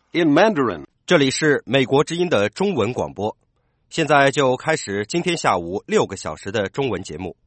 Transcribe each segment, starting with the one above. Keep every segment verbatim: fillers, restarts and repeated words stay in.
in Mandarin. 这里是美国之音的中文广播，现在就开始今天下午六个小时的中文节目。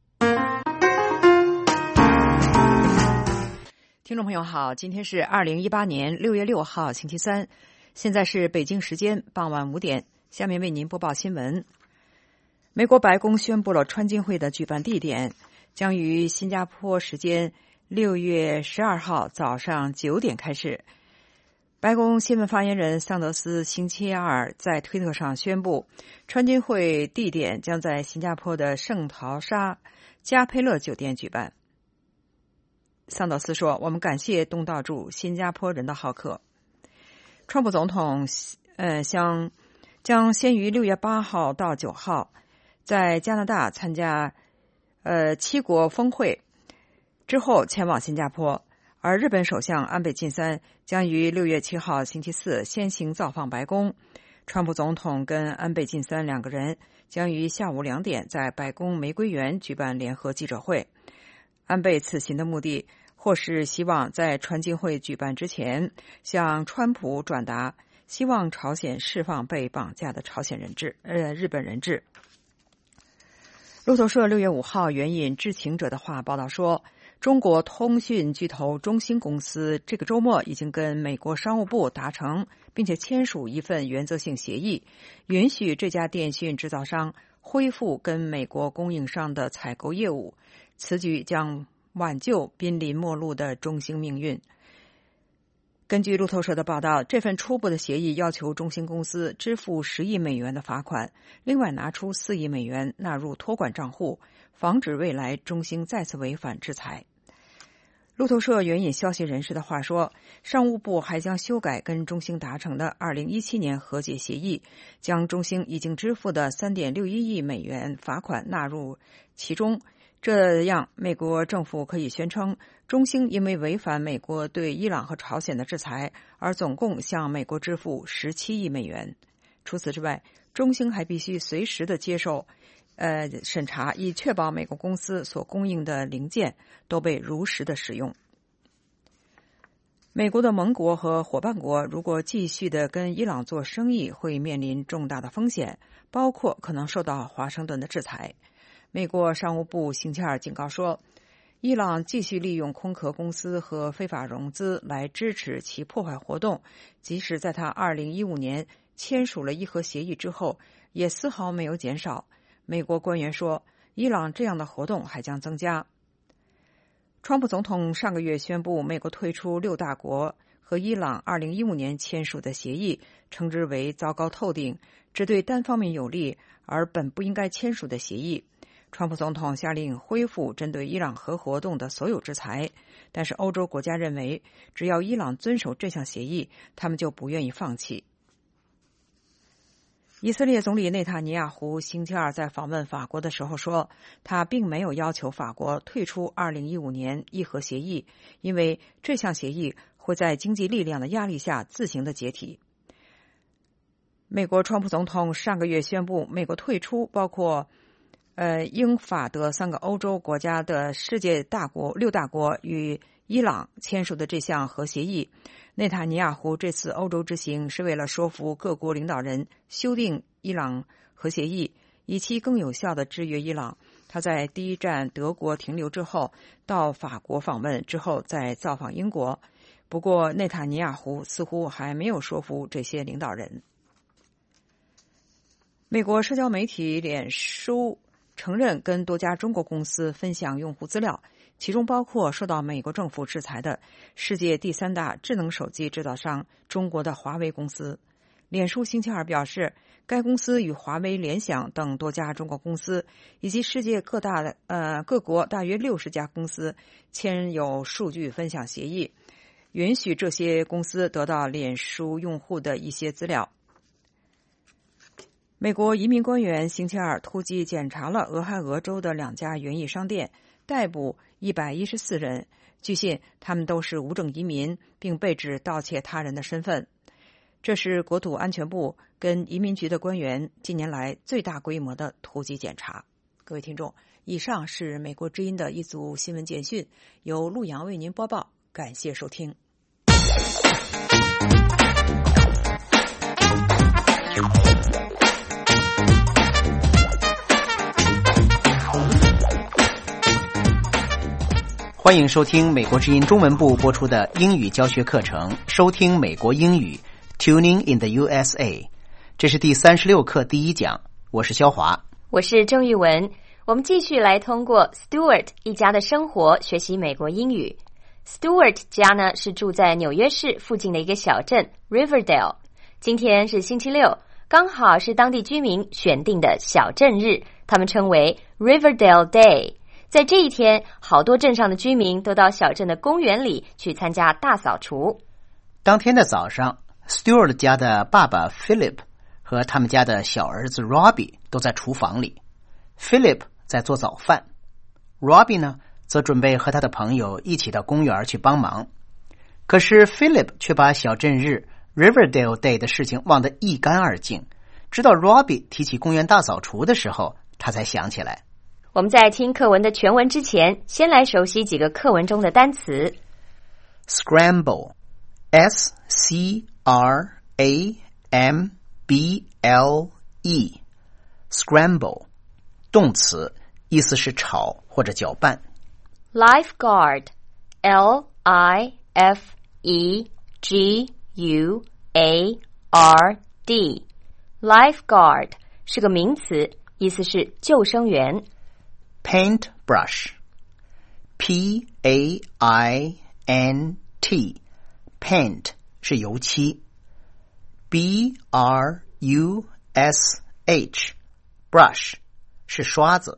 听众朋友好，今天是二零一八年六月六号星期三，现在是北京时间傍晚五点，下面为您播报新闻。美国白宫宣布了川金会的举办地点，将于新加坡时间六月十二号早上九点开始。白宫新闻发言人桑德斯星期二在推特上宣布，川金会地点将在新加坡的圣淘沙加佩勒酒店举办。桑德斯说，我们感谢东道主新加坡人的好客。川普总统呃将将先于六月八号到九号在加拿大参加呃七国峰会，之后前往新加坡。而日本首相安倍晋三将于六月七号星期四先行造访白宫。川普总统跟安倍晋三两个人将于下午两点在白宫玫瑰园举办联合记者会。安倍此行的目的或是希望在川金会举办之前向川普转达希望朝鲜释放被绑架的朝鲜人质呃日本人质。路透社六月五号援引知情者的话报道说，中国通讯巨头中兴公司这个周末已经跟美国商务部达成并且签署一份原则性协议，允许这家电讯制造商恢复跟美国供应商的采购业务。此举将挽救濒临末路的中兴命运。根据路透社的报道，这份初步的协议要求中兴公司支付十亿美元的罚款，另外拿出四亿美元纳入托管账户，防止未来中兴再次违反制裁。路透社援引消息人士的话说，商务部还将修改跟中兴达成的二零一七年和解协议，将中兴已经支付的 三点六一亿美元罚款纳入其中。这样美国政府可以宣称，中兴因为违反美国对伊朗和朝鲜的制裁，而总共向美国支付十七亿美元。除此之外，中兴还必须随时的接受呃审查，以确保美国公司所供应的零件都被如实的使用。美国的盟国和伙伴国如果继续的跟伊朗做生意，会面临重大的风险，包括可能受到华盛顿的制裁。美国商务部星期二警告说，伊朗继续利用空壳公司和非法融资来支持其破坏活动，即使在他二零一五年签署了伊核协议之后，也丝毫没有减少。美国官员说，伊朗这样的活动还将增加。川普总统上个月宣布，美国退出六大国和伊朗二零一五年签署的协议，称之为糟糕透顶，只对单方面有利，而本不应该签署的协议。川普总统下令恢复针对伊朗核活动的所有制裁，但是欧洲国家认为，只要伊朗遵守这项协议，他们就不愿意放弃。以色列总理内塔尼亚胡星期二在访问法国的时候说，他并没有要求法国退出二零一五年伊核协议，因为这项协议会在经济力量的压力下自行的解体。美国川普总统上个月宣布，美国退出包括呃，英法德三个欧洲国家的世界大国六大国与伊朗签署的这项核协议。内塔尼亚胡这次欧洲之行是为了说服各国领导人修订伊朗核协议，以期更有效地制约伊朗。他在第一站德国停留之后，到法国访问之后再造访英国。不过内塔尼亚胡似乎还没有说服这些领导人。美国社交媒体脸书承认跟多家中国公司分享用户资料，其中包括受到美国政府制裁的世界第三大智能手机制造商中国的华为公司。脸书星期二表示，该公司与华为、联想等多家中国公司以及世界各大的呃各国大约六十家公司签有数据分享协议，允许这些公司得到脸书用户的一些资料。美国移民官员星期二突击检查了俄亥俄州的两家园艺商店，逮捕一百一十四人。据信，他们都是无证移民，并被指盗窃他人的身份。这是国土安全部跟移民局的官员近年来最大规模的突击检查。各位听众，以上是美国之音的一组新闻简讯，由陆阳为您播报，感谢收听。 欢迎收听美国之音中文部播出的英语教学课程，收听美国英语 Tuning in the U S A。 这是第三十六课第一讲，我是肖华， 我是郑玉文。我们继续来通过 Stuart 一家的生活学习美国英语。 Stuart 家呢是住在纽约市附近的一个小镇 Riverdale。 今天是星期六，刚好是当地居民选定的小镇日，他们称为 Riverdale Day。在这一天，好多镇上的居民都到小镇的公园里去参加大扫除。 当天的早上， Stuart 家的爸爸 Philip 和他们家的小儿子 Robbie 都在厨房里。 Philip 在做早饭， Robbie 呢则准备和他的朋友一起到公园去帮忙。可是 Philip 却把小镇日 Riverdale Day 的事情忘得一干二净，直到 Robbie 提起公园大扫除的时候，他才想起来。 我们在听课文的全文之前，先来熟悉几个课文中的单词。 Scramble S C R A M B L E Scramble 动词，意思是炒或者搅拌。 Lifeguard L I F E G U A R D Lifeguard 是个名词，意思是救生员。 Paintbrush P A I N T Paint 是油漆。 B R U S H Brush 是刷子。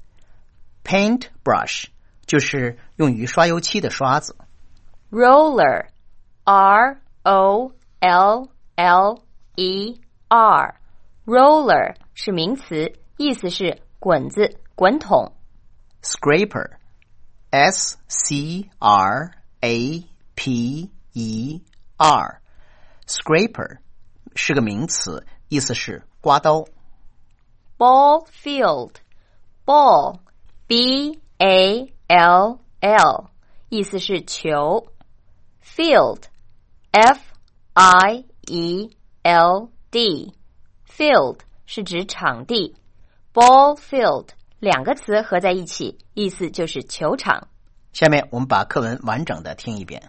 Paintbrush 就是用于刷油漆的刷子。 Roller R O L L E R Roller 是名词，意思是滚子滚筒。 Scraper S C R A P E R Scraper 是个名词，意思是刮刀。 Ball field Ball B A L L 意思是球。 Field F I E L D Field 是指场地。 Ball field 两个词合在一起，意思就是球场。 下面我们把课文完整的听一遍。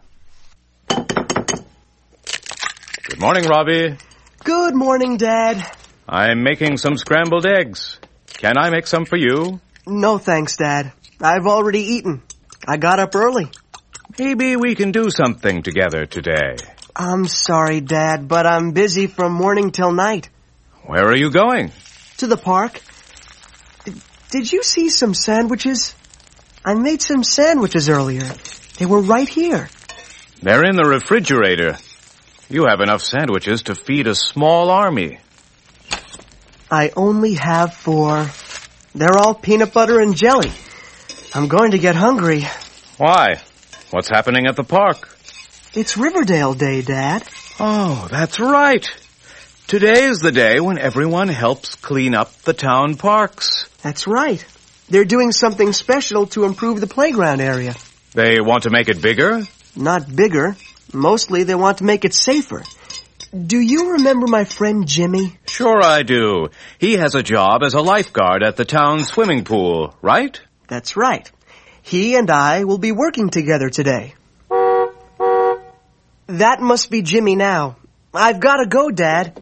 Good morning, Robbie. Good morning, Dad. I'm making some scrambled eggs. Can I make some for you? No thanks, Dad. I've already eaten. I got up early. Maybe we can do something together today. I'm sorry, Dad, but I'm busy from morning till night. Where are you going? To the park. Did you see some sandwiches? I made some sandwiches earlier. They were right here. They're in the refrigerator. You have enough sandwiches to feed a small army. I only have four. They're all peanut butter and jelly. I'm going to get hungry. Why? What's happening at the park? It's Riverdale Day, Dad. Oh, that's right. Today is the day when everyone helps clean up the town parks. That's right. They're doing something special to improve the playground area. They want to make it bigger? Not bigger. Mostly they want to make it safer. Do you remember my friend Jimmy? Sure I do. He has a job as a lifeguard at the town swimming pool, right? That's right. He and I will be working together today. That must be Jimmy now. I've got to go, Dad.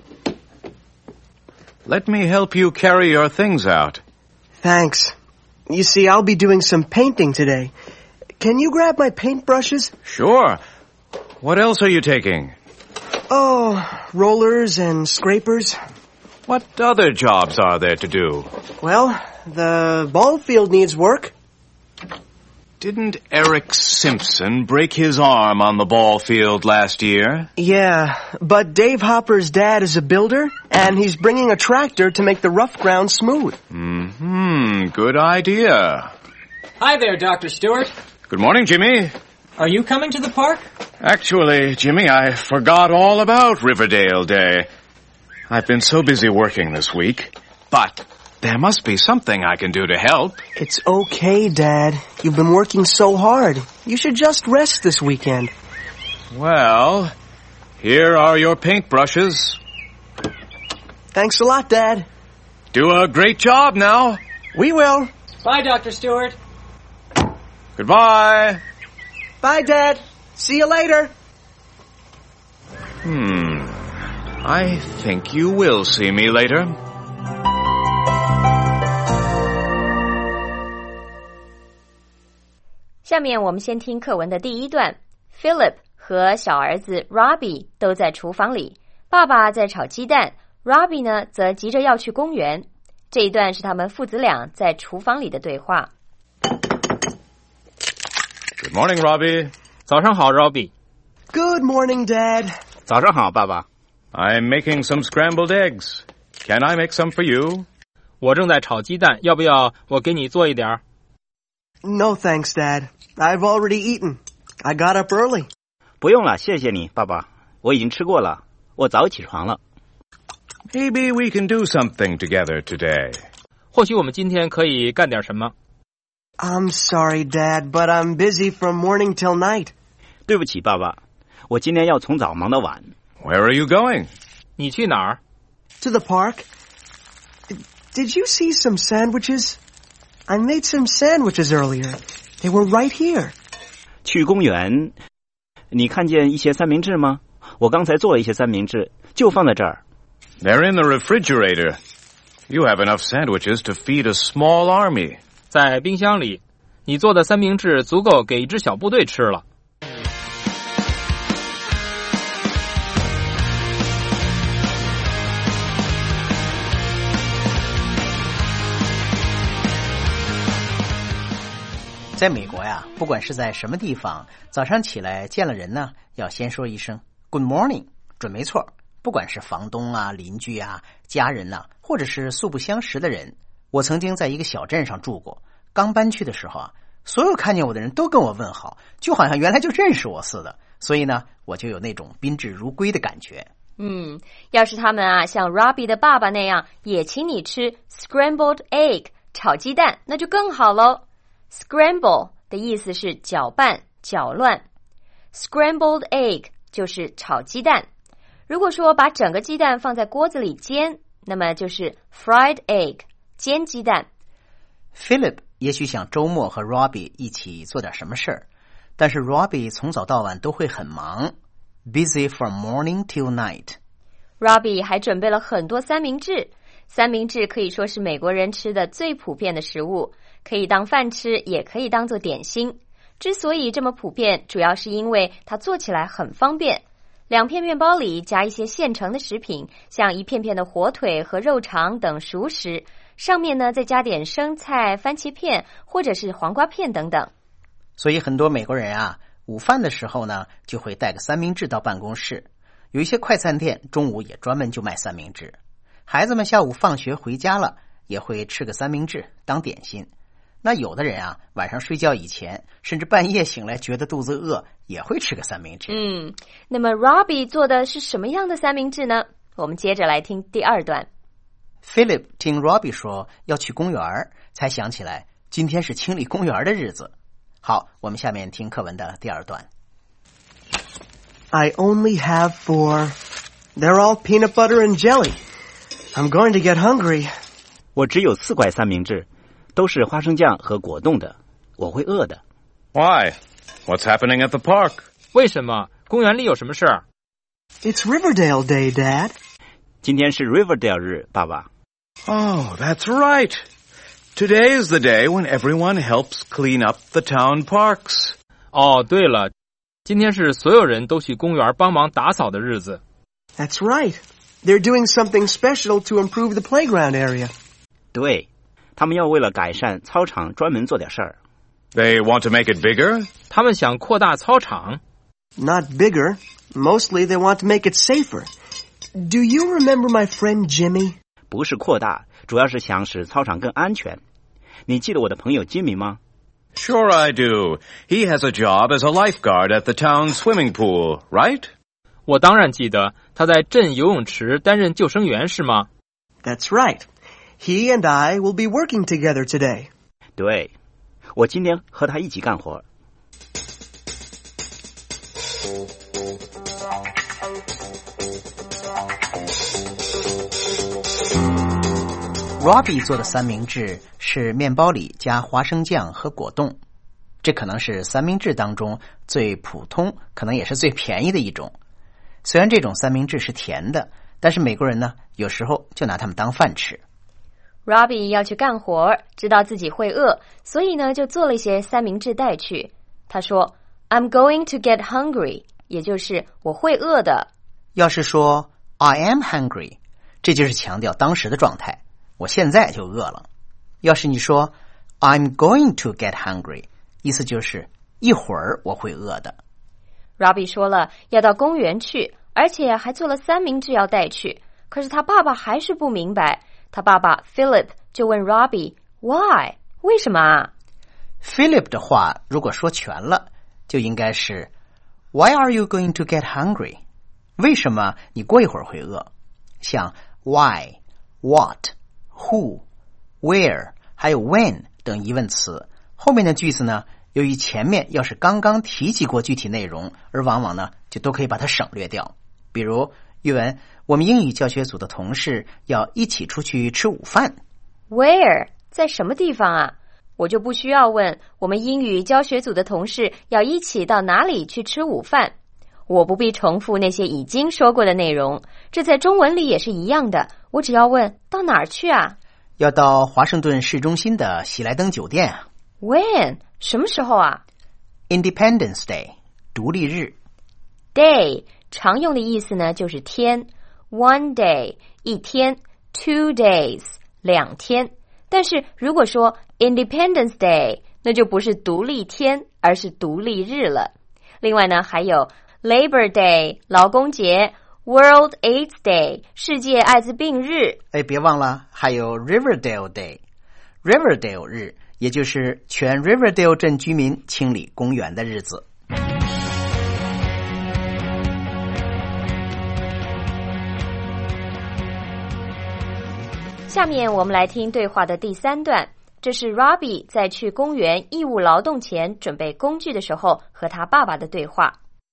Let me help you carry your things out. Thanks. You see, I'll be doing some painting today. Can you grab my paintbrushes? Sure. What else are you taking? Oh, rollers and scrapers. What other jobs are there to do? Well, the ball field needs work. Didn't Eric Simpson break his arm on the ball field last year? Yeah, but Dave Hopper's dad is a builder, and he's bringing a tractor to make the rough ground smooth. Mm-hmm. Good idea. Hi there, Doctor Stewart. Good morning, Jimmy. Are you coming to the park? Actually, Jimmy, I forgot all about Riverdale Day. I've been so busy working this week. But there must be something I can do to help. It's okay, Dad. You've been working so hard. You should just rest this weekend. Well, here are your paintbrushes. Thanks a lot, Dad. Do a great job now. We will. Bye, Doctor Stewart. Goodbye. Bye, Dad. See you later. Hmm. I think you will see me later. 下面我们先听课文的第一段。Philip 和小儿子 Robbie 都在厨房里，爸爸在炒鸡蛋， Robbie 呢则急着要去公园。这一段是他们父子俩在厨房里的对话。 Good morning, Robbie. 早上好 ，Robbie。 Good morning, Dad. 早上好，爸爸。 I'm making some scrambled eggs. Can I make some for you? 我正在炒鸡蛋，要不要我给你做一点？ No thanks, Dad. I've already eaten. I got up early. 不用了，谢谢你，爸爸。我已经吃过了，我早起床了。 Maybe we can do something together today. 或许我们今天可以干点什么。 I'm sorry, Dad, but I'm busy from morning till night. 对不起，爸爸，我今天要从早忙到晚。 Where are you going? 你去哪儿？ To the park. Did you see some sandwiches? I made some sandwiches earlier. They were right here. 去公园。你看见一些三明治吗？我刚才做了一些三明治，就放在这儿。 They're in the refrigerator. You have enough sandwiches to feed a small army. 在冰箱里。你做的三明治足够给一支小部队吃了。 在美国呀，不管是在什么地方，早上起来见了人呢，要先说一声 Good morning， 准没错。不管是房东啊、邻居啊、家人呐、啊，或者是素不相识的人。我曾经在一个小镇上住过，刚搬去的时候啊，所有看见我的人都跟我问好，就好像原来就认识我似的。所以呢，我就有那种宾至如归的感觉。 嗯，要是他们啊像 Robbie 的爸爸那样也请你吃 scrambled egg 炒鸡蛋，那就更好喽。Scramble 的意思是搅拌、搅乱 ，scrambled egg 就是炒鸡蛋。如果说把整个鸡蛋放在锅子里煎，那么就是 fried egg 煎鸡蛋。 Philip 也许想周末和 Robbie 一起做点什么事儿，但是 Robbie 从早到晚都会很忙 ，busy from morning till night。Robbie 还准备了很多三明治，三明治可以说是美国人吃的最普遍的食物。可以当饭吃，也可以当做点心。之所以这么普遍，主要是因为它做起来很方便。两片面包里加一些现成的食品，像一片片的火腿和肉肠等熟食，上面呢再加点生菜、番茄片或者是黄瓜片等等。 所以很多美国人啊，午饭的时候呢，就会带个三明治到办公室。有一些快餐店中午也专门就卖三明治。孩子们下午放学回家了，也会吃个三明治当点心。那有的人啊，晚上睡觉以前，甚至半夜醒来觉得肚子饿，也会吃个三明治。 嗯，那么 Robbie 做的是什么样的三明治呢？我们接着来听第二段。 Philip 听 Robbie 说要去公园，才想起来今天是清理公园的日子。好，我们下面听课文的第二段。 I only have four. They're all peanut butter and jelly. I'm going to get hungry. 我只有四块三明治。都是花生酱和果冻的，我会饿的。 Why? What's happening at the park? 为什么？公园里有什么事儿？ It's Riverdale Day, Dad. 今天是 Riverdale 日，爸爸。 Oh, that's right. Today is the day when everyone helps clean up the town parks. 哦，对了，今天是所有人都去公园帮忙打扫的日子。 That's right. They're doing something special to improve the playground area. 对。他们要为了改善操场专门做点事儿。 They want to make it bigger? 他们想扩大操场。 Not bigger. Mostly they want to make it safer. Do you remember my friend Jimmy? 不是扩大，主要是想使操场更安全。你记得我的朋友 Jimmy 吗？ Sure I do. He has a job as a lifeguard at the town swimming pool, right? 我当然记得，他在镇游泳池担任救生员，是吗？ That's right.He and I will be working together today. 对，我今天和他一起干活。 Robbie 做的三明治是面包里加花生酱和果冻。 这可能是三明治当中最普通，可能也是最便宜的一种。虽然这种三明治是甜的，但是美国人呢，有时候就拿它们当饭吃。 Robbie 要去干活，知道自己会饿，所以呢，就做了一些三明治带去。他说 I'm going to get hungry， 也就是我会饿的。 要是说 I am hungry， 这就是强调当时的状态，我现在就饿了。要是你说 I'm going to get hungry， 意思就是一会儿我会饿的。 Robbie 说了要到公园去，而且还做了三明治要带去，可是他爸爸还是不明白。他爸爸 Philip 就问 Robbie Why？ 为什么啊？ Philip 的话如果说全了，就应该是 Why are you going to get hungry？ 为什么你过一会儿会饿？像 Why、What、Who、Where 还有 When 等疑问词，后面的句子呢，由于前面要是刚刚提及过具体内容，而往往呢就都可以把它省略掉。比如语文，我们英语教学组的同事要一起出去吃午饭。 Where 在什么地方啊？我就不需要问我们英语教学组的同事要一起到哪里去吃午饭。我不必重复那些已经说过的内容，这在中文里也是一样的，我只要问到哪儿去啊？ 要到华盛顿市中心的喜来登酒店啊。 When 什么时候啊？ Independence Day 独立日。 Day 常用的意思呢就是天， One day 一天， Two days 两天。但是如果说 Independence Day， 那就不是独立天，而是独立日了。另外呢还有 Labor Day 劳工节， World AIDS Day 世界艾滋病日。 哎，别忘了还有 Riverdale Day， Riverdale 日，也就是全 Riverdale 镇居民清理公园的日子。 下面我们来听对话的第三段，这是 Robbie 在去公园义务劳动前准备工具的时候和他爸爸的对话。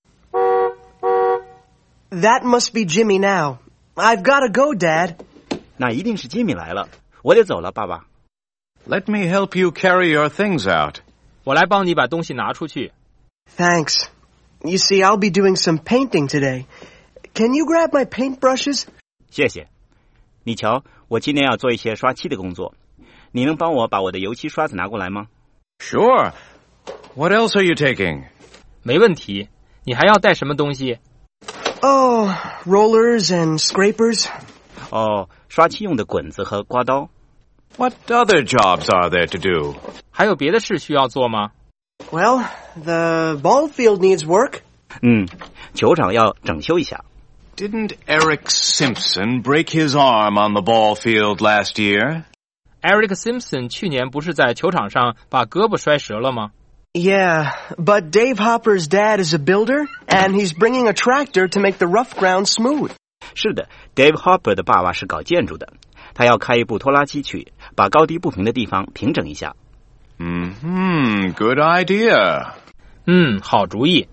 That must be Jimmy now. I've got to go, Dad. 那一定是吉米来了，我得走了，爸爸。 Let me help you carry your things out. 我来帮你把东西拿出去。 Thanks. You see, I'll be doing some painting today. Can you grab my paintbrushes? 谢谢。你瞧，我今天要做一些刷漆的工作，你能帮我把我的油漆刷子拿过来吗？ Sure. What else are you taking? 没问题。你还要带什么东西？ Oh, rollers and scrapers. 哦，刷漆用的滚子和刮刀。 What other jobs are there to do? 还有别的事需要做吗？ Well, the ball field needs work. 嗯，球场要整修一下。 Didn't Eric Simpson break his arm on the ball field last year? Eric Simpson 去年不是在球场上把胳膊摔折了吗？ Yeah, but Dave Hopper's dad is a builder, and he's bringing a tractor to make the rough ground smooth. 是的 ，Dave Hopper 的爸爸是搞建筑的，他要开一部拖拉机去，把高低不平的地方平整一下。 Mm-hmm, good idea. 嗯，好主意。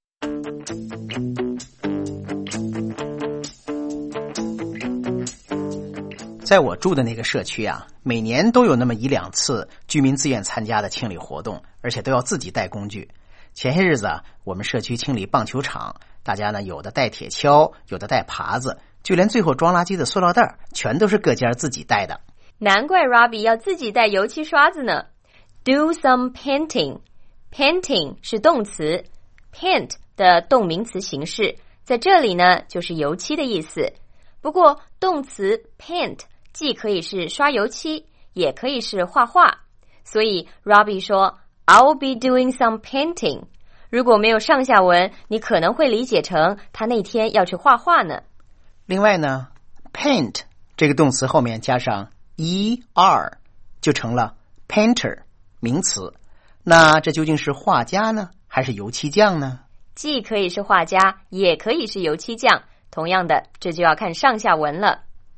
在我住的那个社区啊，每年都有那么一两次居民自愿参加的清理活动，而且都要自己带工具。前些日子啊，我们社区清理棒球场，大家呢有的带铁锹，有的带耙子，就连最后装垃圾的塑料袋全都是各家自己带的。 难怪 Robbie 要自己带油漆刷子呢。Do some painting. Painting 是动词， paint 的动名词形式，在这里呢就是油漆的意思。不过动词 paint 既可以是刷油漆，也可以是画画，所以 Robbie 说 I'll be doing some painting。 如果没有上下文，你可能会理解成他那天要去画画呢。 另外呢 paint 这个动词后面加上 er 就成了 painter 名词。那这究竟是画家呢，还是油漆匠呢？ 既可以是画家，也可以是油漆匠，同样的，这就要看上下文了。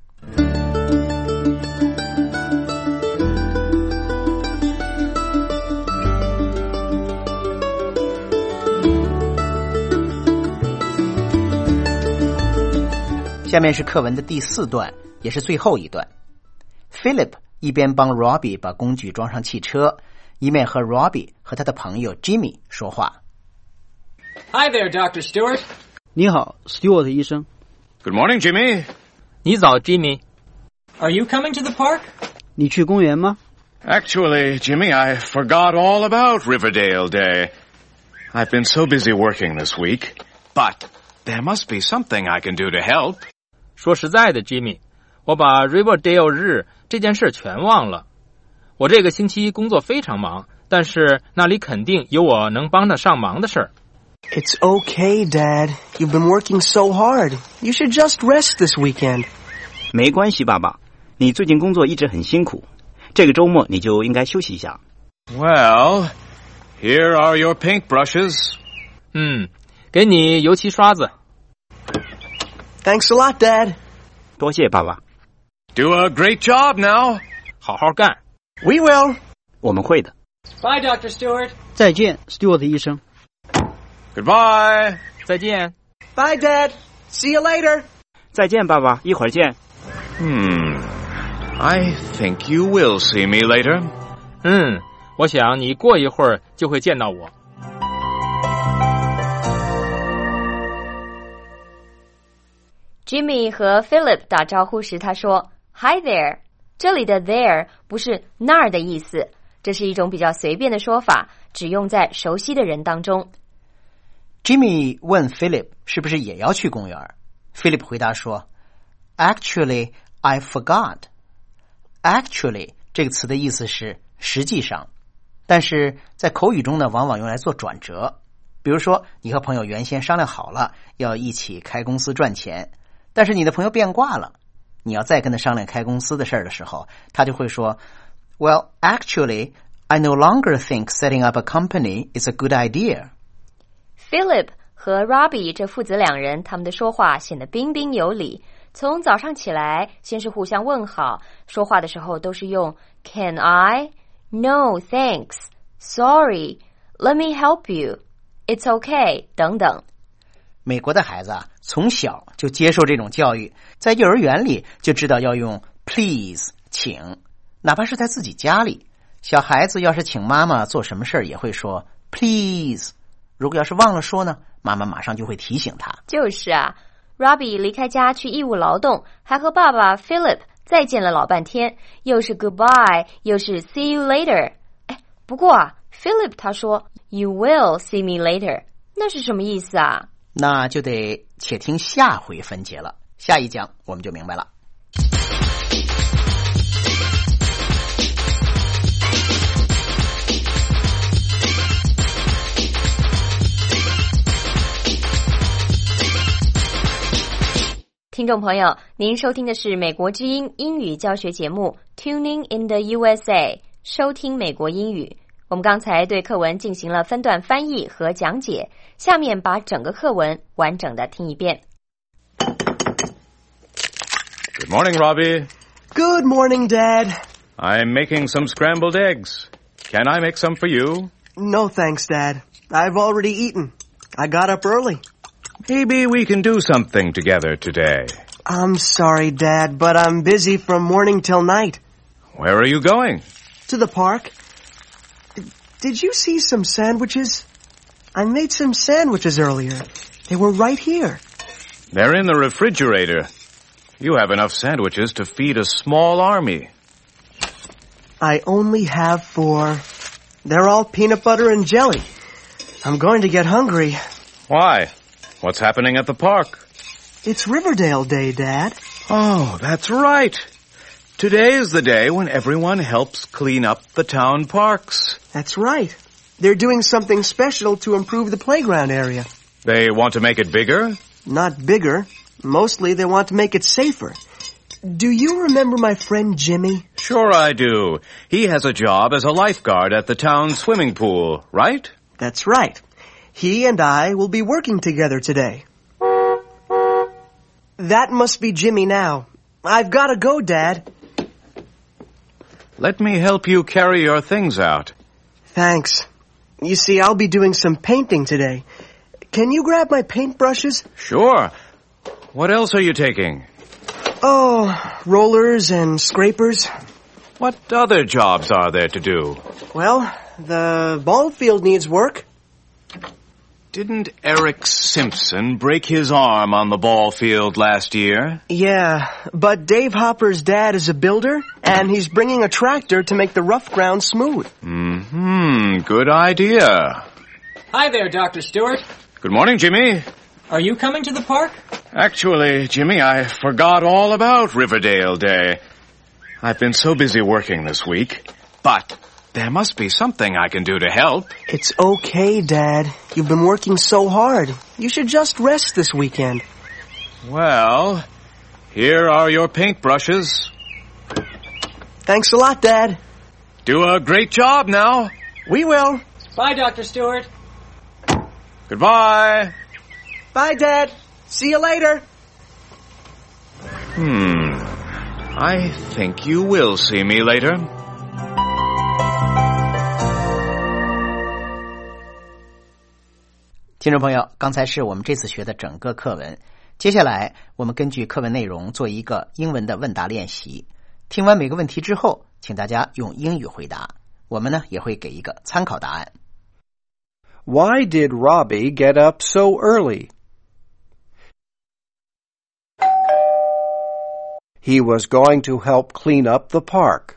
下面是课文的第四段，也是最后一段。Philip 一边帮 Robbie 把工具装上汽车， 一面和 Robbie 和他的朋友 Jimmy 说话。 Hi there, Doctor Stewart. 你好 ，Stewart 医生。 Good morning, Jimmy. 你早 ，Jimmy。 Are you coming to the park? 你去公园吗？ Actually, Jimmy, I forgot all about Riverdale Day. I've been so busy working this week, but there must be something I can do to help. 说实在的 ，Jimmy， 我把 Riverdale 日这件事全忘了。我这个星期工作非常忙，但是那里肯定有我能帮得上忙的事儿。 It's okay, Dad. You've been working so hard. You should just rest this weekend. 没关系，爸爸，你最近工作一直很辛苦，这个周末你就应该休息一下。 Well, here are your paintbrushes. 嗯，给你油漆刷子。 Thanks a lot, Dad. 多谢爸爸。 Do a great job now. 好好干。 We will. 我们会的。 Bye, Doctor Stewart. 再见 ，Stewart 医生。 Goodbye. 再见。 Bye, Dad. See you later. 再见，爸爸，一会儿见。 Hmm. I think you will see me later. 嗯，我想你过一会儿就会见到我。 Jimmy 和 Philip 打招呼时，他说 Hi there。这里的 there 不是那儿的意思，这是一种比较随便的说法，只用在熟悉的人当中。 Jimmy 问 Philip 是不是也要去公园。Philip 回答说 Actually, I forgot. Actually 这个词的意思是实际上，但是在口语中呢，往往用来做转折。比如说，你和朋友原先商量好了要一起开公司赚钱，但是你的朋友变卦了，你要再跟他商量开公司的事儿的时候，他就会说 Well, actually, I no longer think setting up a company is a good idea. Philip 和 Robbie 这父子两人，他们的说话显得彬彬有礼。从早上起来，先是互相问好，说话的时候都是用 Can I? No, thanks. Sorry. Let me help you. It's okay. 等等。 美国的孩子啊，从小就接受这种教育，在幼儿园里就知道要用 please 请，哪怕是在自己家里，小孩子要是请妈妈做什么事儿，也会说 please。如果要是忘了说呢，妈妈马上就会提醒他。 就是啊。Robbie 离开家去义务劳动，还和爸爸 Philip 再见了老半天，又是 goodbye， 又是 see you later。哎，不过啊 ，Philip 他说 You will see me later， 那是什么意思啊？ 那就得且听下回分解了，下一讲我们就明白了。 听众朋友，您收听的是美国之音英语教学节目 Tuning in the U S A， 收听美国英语。我们刚才对课文进行了分段翻译和讲解，下面把整个课文完整的听一遍。 Good morning, Robbie. Good morning, Dad. I'm making some scrambled eggs. Can I make some for you? No thanks, Dad. I've already eaten. I got up early. Maybe we can do something together today. I'm sorry, Dad, but I'm busy from morning till night. Where are you going? To the park. Did you see some sandwiches? I made some sandwiches earlier. They were right here. They're in the refrigerator. You have enough sandwiches to feed a small army. I only have four. They're all peanut butter and jelly. I'm going to get hungry. Why? What's happening at the park? It's Riverdale Day, Dad. Oh, that's right. Today is the day when everyone helps clean up the town parks. That's right. They're doing something special to improve the playground area. They want to make it bigger? Not bigger. Mostly they want to make it safer. Do you remember my friend Jimmy? Sure I do. He has a job as a lifeguard at the town swimming pool, right? That's right. He and I will be working together today. That must be Jimmy now. I've got to go, Dad. Let me help you carry your things out. Thanks. You see, I'll be doing some painting today. Can you grab my paintbrushes? Sure. What else are you taking? Oh, rollers and scrapers. What other jobs are there to do? Well, The ball field needs work. Didn't Eric Simpson break his arm on the ball field last year? Yeah, but Dave Hopper's dad is a builder, and he's bringing a tractor to make the rough ground smooth. Mm-hmm. Good idea. Hi there, Doctor Stewart. Good morning, Jimmy. Are you coming to the park? Actually, Jimmy, I forgot all about Riverdale Day. I've been so busy working this week, but there must be something I can do to help. It's okay, Dad. You've been working so hard. You should just rest this weekend. Well, here are your paintbrushes. Thanks a lot, Dad. Do a great job now. We will. Bye, Doctor Stewart. Goodbye. Bye, Dad. See you later. Hmm. I think you will see me later. 听众朋友，刚才是我们这次学的整个课文，接下来我们根据课文内容做一个英文的问答练习。听完每个问题之后，请大家用英语回答，我们呢也会给一个参考答案。 Why did Robbie get up so early? He was going to help clean up the park.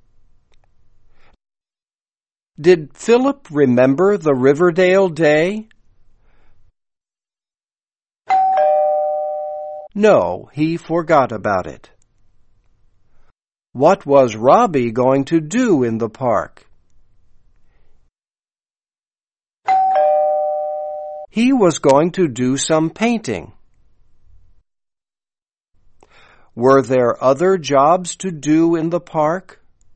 Did Philip remember the Riverdale Day? No, he forgot about it. What was Robbie going to do in the park? He was going to do some painting. Were there other jobs to do in the park?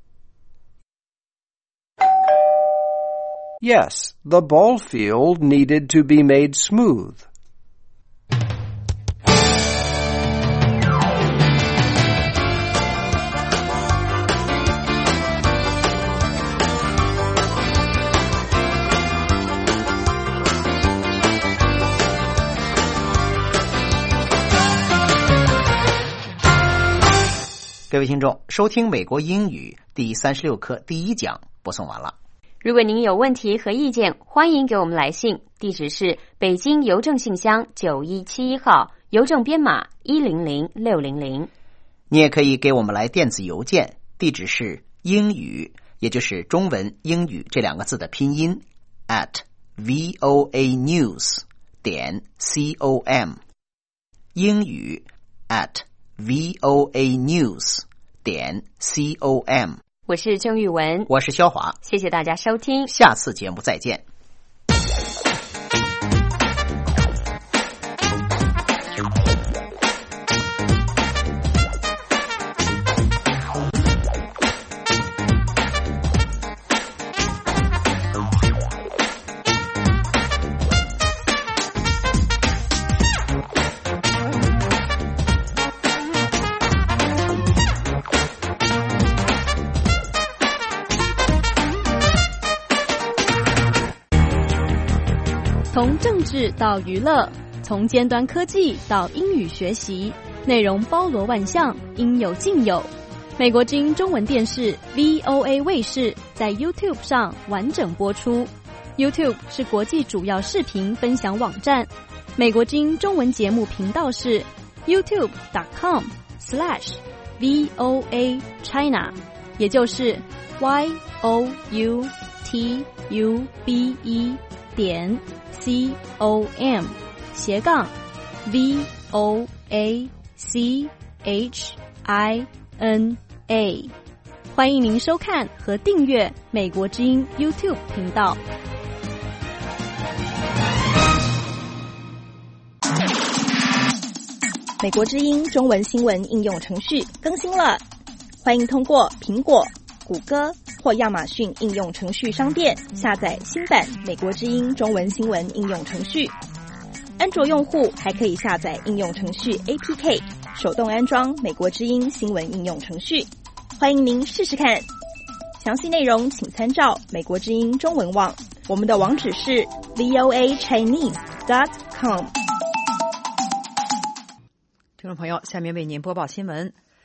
Yes, the ball field needed to be made smooth. 各位听众，收听美国英语第三十六课第一讲播送完了。 如果您有问题和意见，欢迎给我们来信，地址是北京邮政信箱九一七一号，邮政编码一零零六零零。 你也可以给我们来电子邮件，地址是英语，也就是中文英语这两个字的拼音 at voanews 点 com， 英语 at voanews 点 com。 我是郑玉文， 我是肖华， 谢谢大家收听， 下次节目再见。 从政治到娱乐，从尖端科技到英语学习，内容包罗万象，应有尽有。美国之音中文电视 V O A 卫视在 YouTube 上完整播出。YouTube 是国际主要视频分享网站。美国之音中文节目频道是 youtube dot com slash V O A China， 也就是 Y O U T U B E 点 C O M 斜杠 V O A C H I N A， 欢迎您收看和订阅美国之音 YouTube 频道。美国之音中文新闻应用程序更新了，欢迎通过苹果、谷歌或亚马逊应用程序商店下载新版美国之音中文新闻应用程序。安卓用户还可以下载应用程序 A P K， 手动安装美国之音新闻应用程序。欢迎您试试看。详细内容请参照美国之音中文网，我们的网址是 V O A Chinese dot com。 听众朋友，下面为您播报新闻。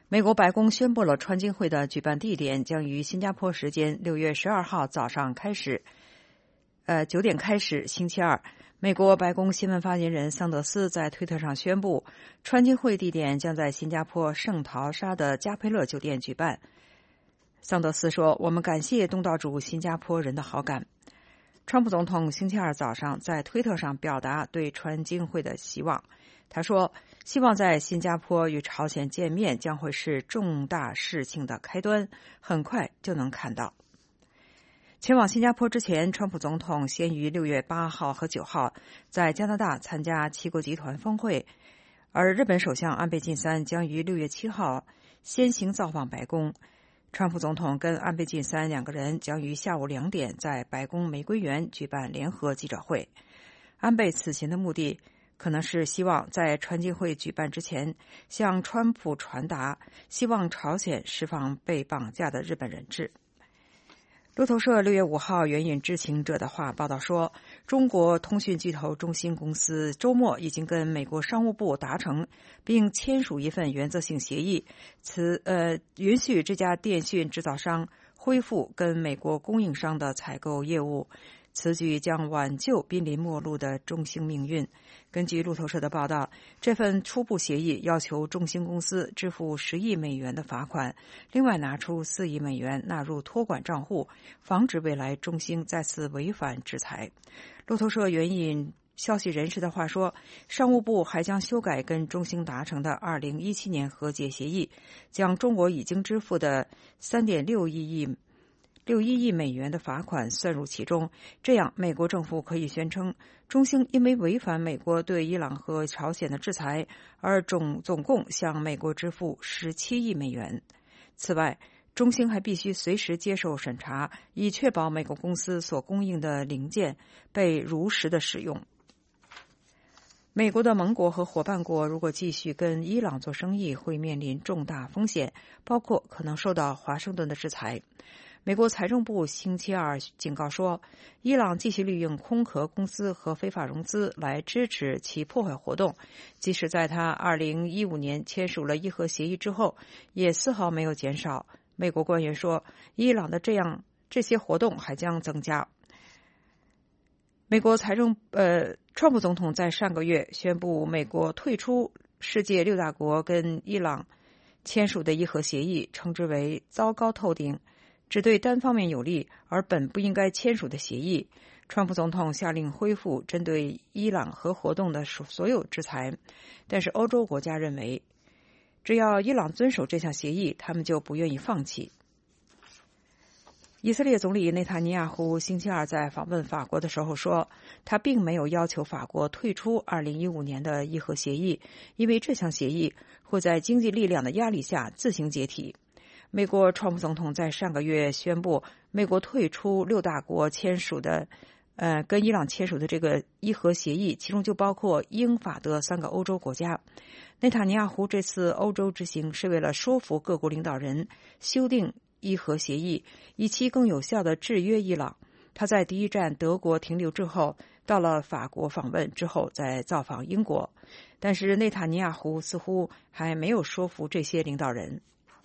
美国白宫宣布了川金会的举办地点将于新加坡时间六月十二号早上开始，呃九点开始，星期二。美国白宫新闻发言人桑德斯在推特上宣布，川金会地点将在新加坡圣淘沙的加佩勒酒店举办。桑德斯说：“我们感谢东道主新加坡人的好感。”川普总统星期二早上在推特上表达对川金会的希望。他说：“希望在新加坡与朝鲜见面将会是重大事情的开端，很快就能看到。”前往新加坡之前，川普总统先于六月八号和九号在加拿大参加七国集团峰会，而日本首相安倍晋三将于六月七号先行造访白宫。川普总统跟安倍晋三两个人将于下午两点在白宫玫瑰园举办联合记者会。安倍此行的目的可能是希望在川金会举办之前向川普传达希望朝鲜释放被绑架的日本人质。路透社六月五号援引知情者的话报道说，中国通讯巨头中兴公司周末已经跟美国商务部达成并签署一份原则性协议，此呃允许这家电讯制造商恢复跟美国供应商的采购业务。此举将挽救濒临没落的中兴命运。根据路透社的报道，这份初步协议要求中兴公司支付十亿美元的罚款，另外拿出四亿美元纳入托管账户，防止未来中兴再次违反制裁。路透社援引消息人士的话说，商务部还将修改跟中兴达成的二零一七年和解协议，将中国已经支付的 三点六一亿六一亿美元的罚款算入其中，这样美国政府可以宣称中兴因为违反美国对伊朗和朝鲜的制裁而总总共向美国支付十七亿美元。此外，中兴还必须随时接受审查，以确保美国公司所供应的零件被如实的使用。美国的盟国和伙伴国如果继续跟伊朗做生意，会面临重大风险，包括可能受到华盛顿的制裁。美国财政部星期二警告说，伊朗继续利用空壳公司和非法融资来支持其破坏活动，即使在他二零一五年签署了伊核协议之后，也丝毫没有减少。美国官员说，伊朗的这样这些活动还将增加。美国财政呃，川普总统在上个月宣布美国退出世界六大国跟伊朗签署的伊核协议，称之为糟糕透顶，只对单方面有利，而本不应该签署的协议。川普总统下令恢复针对伊朗核活动的所有制裁，但是欧洲国家认为，只要伊朗遵守这项协议，他们就不愿意放弃。以色列总理内塔尼亚胡星期二在访问法国的时候说，他并没有要求法国退出二零一五年的伊核协议，因为这项协议会在经济力量的压力下自行解体。美国川普总统在上个月宣布，美国退出六大国签署的呃，跟伊朗签署的这个伊核协议，其中就包括英法德三个欧洲国家。内塔尼亚胡这次欧洲之行是为了说服各国领导人修订伊核协议，以期更有效地制约伊朗。他在第一站德国停留之后，到了法国访问之后，再造访英国。但是内塔尼亚胡似乎还没有说服这些领导人。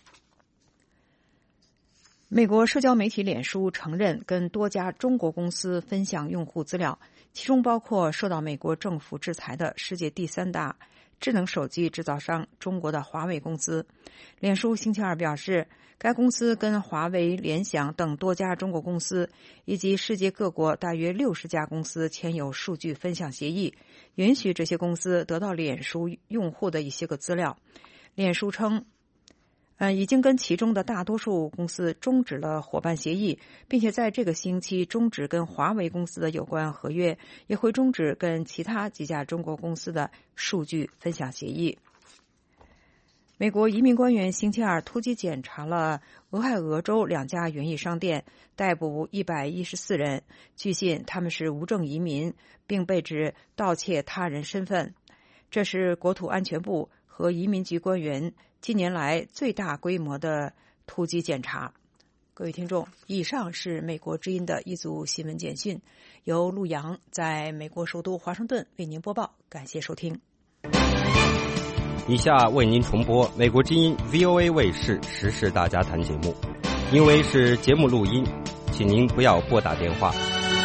美国社交媒体脸书承认跟多家中国公司分享用户资料，其中包括受到美国政府制裁的世界第三大智能手机制造商中国的华为公司。脸书星期二表示，该公司跟华为、联想等多家中国公司以及世界各国大约六十家公司签有数据分享协议，允许这些公司得到脸书用户的一些个资料。脸书称，嗯，已经跟其中的大多数公司终止了伙伴协议，并且在这个星期终止跟华为公司的有关合约，也会终止跟其他几家中国公司的数据分享协议。美国移民官员星期二突击检查了俄亥俄州两家园艺商店，逮捕一百一十四人，据信他们是无证移民，并被指盗窃他人身份。这是国土安全部和移民局官员近年来最大规模的突击检查。各位听众，以上是美国之音的一组新闻简讯，由陆洋在美国首都华盛顿为您播报，感谢收听。 以下为您重播美国之音 V O A 卫视时事大家谈节目，因为是节目录音，请您不要拨打电话。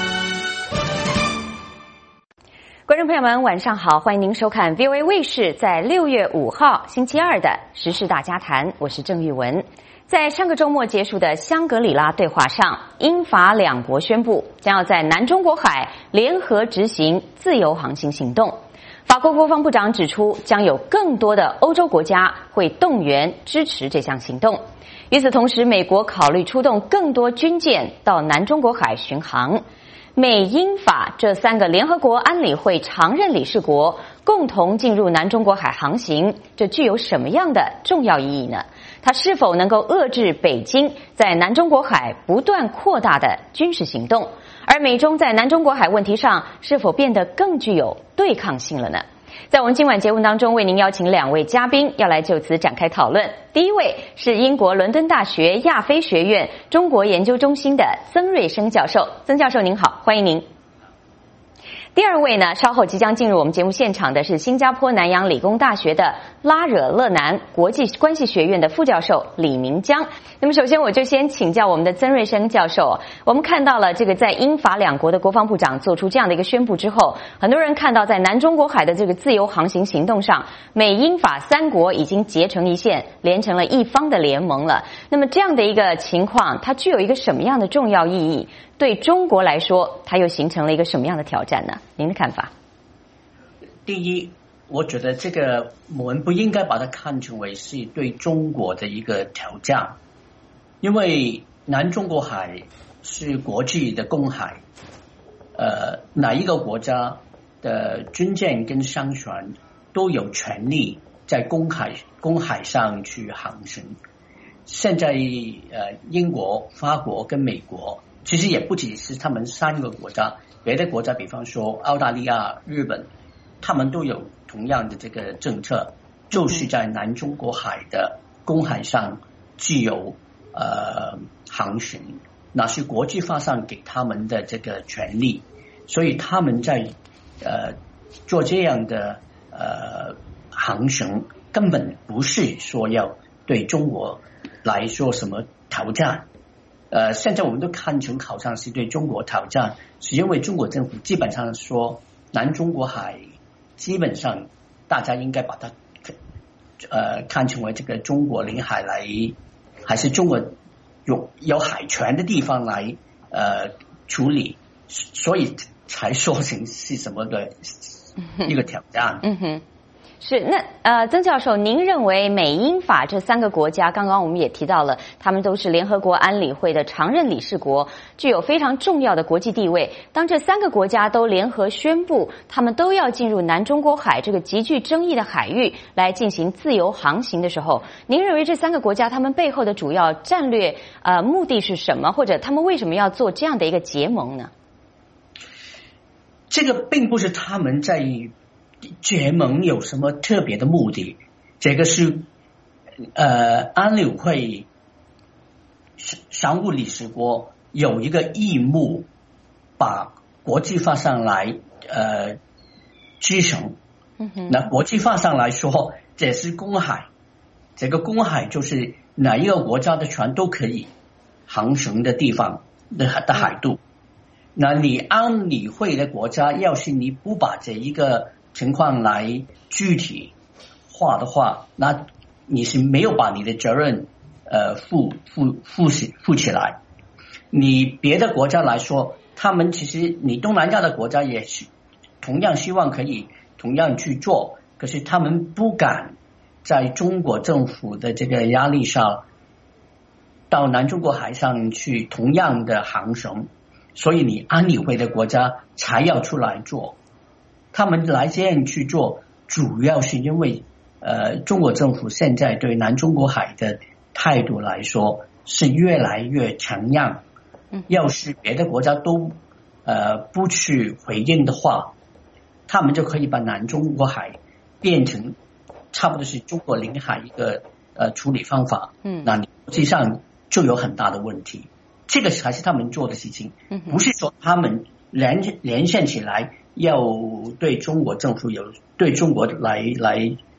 观众朋友们，晚上好，欢迎您收看 V O A 卫视在六月五号星期二的时事大家谈，我是郑玉文。在上个周末结束的香格里拉对话上，英法两国宣布将要在南中国海联合执行自由航行行动。法国国防部长指出，将有更多的欧洲国家会动员支持这项行动。与此同时，美国考虑出动更多军舰到南中国海巡航。美英法这三个联合国安理会常任理事国共同进入南中国海航行，这具有什么样的重要意义呢？它是否能够遏制北京在南中国海不断扩大的军事行动？而美中在南中国海问题上是否变得更具有对抗性了呢？在我们今晚节目当中，为您邀请两位嘉宾要来就此展开讨论。第一位是英国伦敦大学亚非学院中国研究中心的曾瑞生教授，曾教授您好，欢迎您。第二位呢，稍后即将进入我们节目现场的是新加坡南洋理工大学的拉惹勒南国际关系学院的副教授李明江。那么首先我就先请教我们的曾瑞生教授，我们看到了这个在英法两国的国防部长做出这样的一个宣布之后，很多人看到在南中国海的这个自由航行行动上，美英法三国已经结成一线，连成了一方的联盟了。那么这样的一个情况，它具有一个什么样的重要意义？对中国来说，它又形成了一个什么样的挑战呢？您的看法？ 第一，我觉得这个我们不应该把它看成为是对中国的一个挑战，因为南中国海是国际的公海，呃，哪一个国家的军舰跟商船都有权利在公海公海上去航行。现在呃，英国、法国跟美国。其实也不只是他们三个国家，别的国家，比方说澳大利亚、日本，他们都有同样的这个政策，就是在南中国海的公海上自由呃航行，那是国际法上给他们的这个权利，所以他们在呃做这样的呃航行，根本不是说要对中国来说什么挑战。呃，现在我们都看成好像是对中国挑战，是因为中国政府基本上说南中国海基本上大家应该把它呃看成为这个中国领海来，还是中国有有海权的地方来呃处理，所以才说成是什么的一个挑战。 嗯哼。是，那呃，曾教授，您认为美英法这三个国家，刚刚我们也提到了，他们都是联合国安理会的常任理事国，具有非常重要的国际地位。当这三个国家都联合宣布，他们都要进入南中国海这个极具争议的海域来进行自由航行的时候，您认为这三个国家他们背后的主要战略呃目的是什么，或者他们为什么要做这样的一个结盟呢？ 这个并不是他们在结盟有什么特别的目的，这个是呃安理会常务理事国有一个义务把国际法上来呃支撑。那国际法上来说，这是公海，这个公海就是哪一个国家的船都可以航行的地方的的海度。那你安理会的国家，要是你不把这一个情况来具体化的话，那你是没有把你的责任呃负负负起负起来。你别的国家来说，他们其实你东南亚的国家也是同样希望可以同样去做，可是他们不敢在中国政府的这个压力上到南中国海上去同样的航行，所以你安理会的国家才要出来做。他们来这样去做，主要是因为呃，中国政府现在对南中国海的态度来说是越来越强硬。要是别的国家都呃不去回应的话，他们就可以把南中国海变成差不多是中国领海一个呃处理方法。嗯，那你国际上就有很大的问题。这个才是他们做的事情，不是说他们连连线起来要对中国政府有对中国来来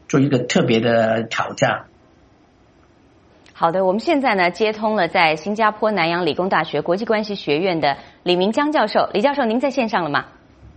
做一个特别的挑战。 好的，我们现在呢接通了在新加坡南洋理工大学国际关系学院的李明江教授。李教授，您在线上了吗？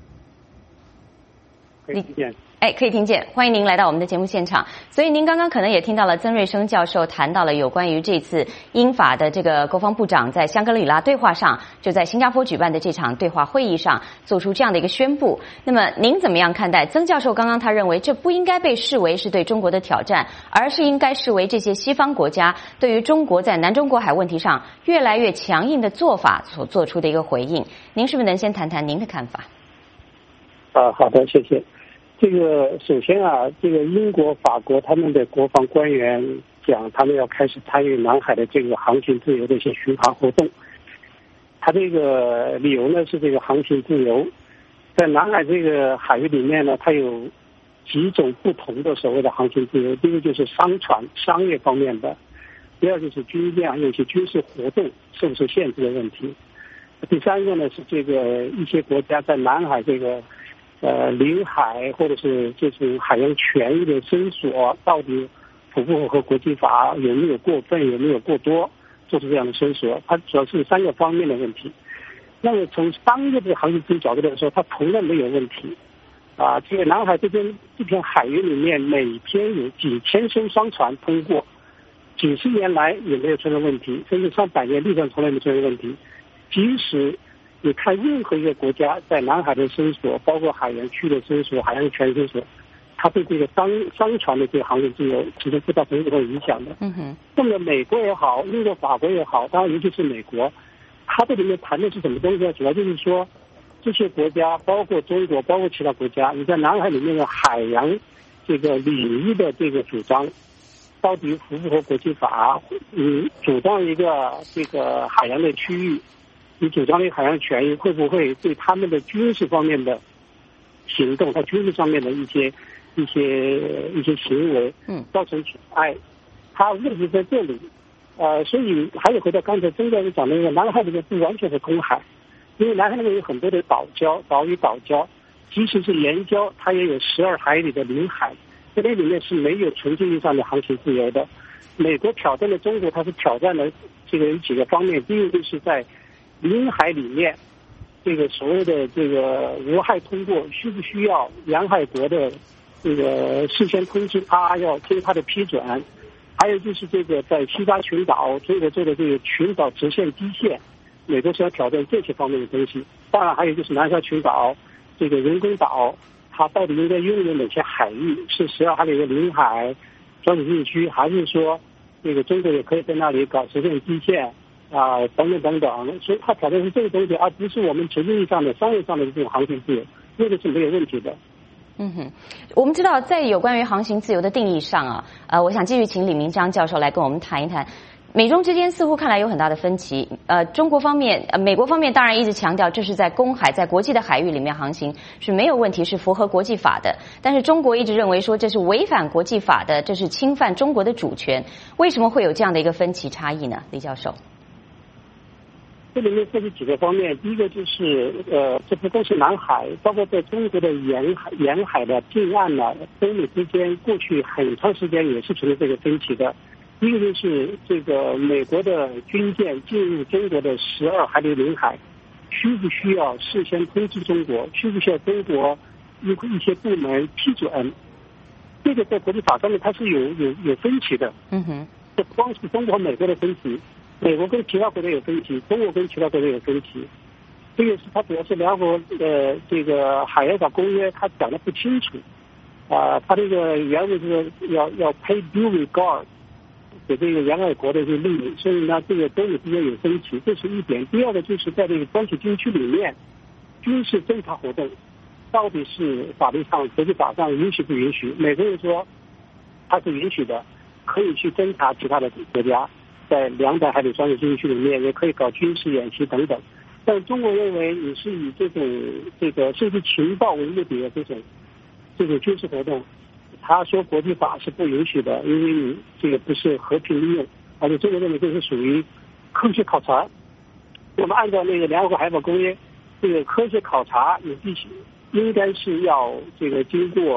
可以听见。 哎，可以听见，欢迎您来到我们的节目现场。所以您刚刚可能也听到了曾瑞生教授谈到了有关于这次英法的这个国防部长在香格里拉对话上，就在新加坡举办的这场对话会议上做出这样的一个宣布。那么您怎么样看待曾教授刚刚他认为这不应该被视为是对中国的挑战，而是应该视为这些西方国家对于中国在南中国海问题上越来越强硬的做法所做出的一个回应？您是不是能先谈谈您的看法？ 啊，好的，谢谢。这个首先啊，这个英国、法国他们的国防官员讲，他们要开始参与南海的这个航行自由的一些巡航活动。他这个理由呢是这个航行自由，在南海这个海域里面呢，它有几种不同的所谓的航行自由。第一个就是商船、商业方面的；第二就是军舰还有一些军事活动受不受限制的问题；第三个呢是这个一些国家在南海这个。呃，领海或者是这种海洋权益的伸索，到底符不符合国际法？有没有过分？有没有过多？做出这样的伸索，它主要是三个方面的问题。那么从商业的航行自由角度来说，它同样没有问题。啊，这个南海这边这片海域里面，每天有几千艘商船通过，几十年来也没有出现问题，甚至上百年历史上从来没出现问题。即使你看任何一个国家在南海的伸索，包括海洋区的伸索、海洋权伸索，它对这个商商船的这个航行自由其实不造成任何影响的。 嗯哼。 那么美国也好，英国、法国也好，当然尤其是美国，它这里面谈的是什么东西呢？主要就是说，这些国家，包括中国，包括其他国家，你在南海里面的海洋这个领域的这个主张，到底符不符合国际法？你主张一个这个海洋的区域。你主张的海洋权益会不会对他们的军事方面的行动，在军事上面的一些一些一些行为，嗯，造成阻碍？它问题在这里，呃，所以还有回到刚才曾教授讲的那个南海里面不完全是公海，因为南海里面有很多的岛礁、岛屿、岛礁，即使是岩礁，它也有十二海里的领海，这里里面是没有纯净意义上的航行自由的。美国挑战了中国，它是挑战了这个有几个方面，第一个就是在领海里面，这个所谓的这个无害通过，需不需要沿海国的这个事先通知他，要经他的批准？还有就是这个在西沙群岛，中国做的这个群岛直线基线，美国是要挑战这些方面的东西。当然还有就是南沙群岛这个人工岛，它到底应该拥有哪些海域？是十二海里的领海专属经济区，还是说这个中国也可以在那里搞直线基线？啊，等等等等，所以它挑战是这个东西，而不是我们纯意义上的商业上的这种航行自由，这个是没有问题的。 嗯哼，我们知道在有关于航行自由的定义上啊，呃，我想继续请李明章教授来跟我们谈一谈。美中之间似乎看来有很大的分歧，呃，中国方面、呃，美国方面当然一直强调这是在公海、在国际的海域里面航行是没有问题，是符合国际法的。但是中国一直认为说这是违反国际法的，这是侵犯中国的主权。为什么会有这样的一个分歧差异呢？李教授？ 这里面涉及几个方面，第一个就是呃，这不光是南海，包括在中国的沿海沿海的近岸呢，中美之间过去很长时间也是存在这个分歧的。第一个就是这个美国的军舰进入中国的十二海里领海，需不需要事先通知中国？需不需要中国一一些部门批准？这个在国际法上面它是有有有分歧的。 嗯哼， 这不光是中国和美国的分歧。美国跟其他国家有分歧，中国跟其他国家有分歧，这个是它主要是两国的这个海洋法公约，它讲的不清楚，啊、呃，它这个原文是要要 pay due regard 给这个沿海国的这个利益，所以呢，这个中美之间有分歧，这是一点。第二个就是在这个专属经济区里面，军事侦察活动到底是法律上、国际法上允许不允许？美国人说它是允许的，可以去侦察其他的国家。在两百海里专属经济区里面，也可以搞军事演习等等。但中国认为你是以这种这个甚至情报为目的的这种这种军事活动，他说国际法是不允许的，因为你这个不是和平利用，而且中国认为这是属于科学考察。我们按照那个联合国海法公约，这个科学考察你必须应该是要这个经过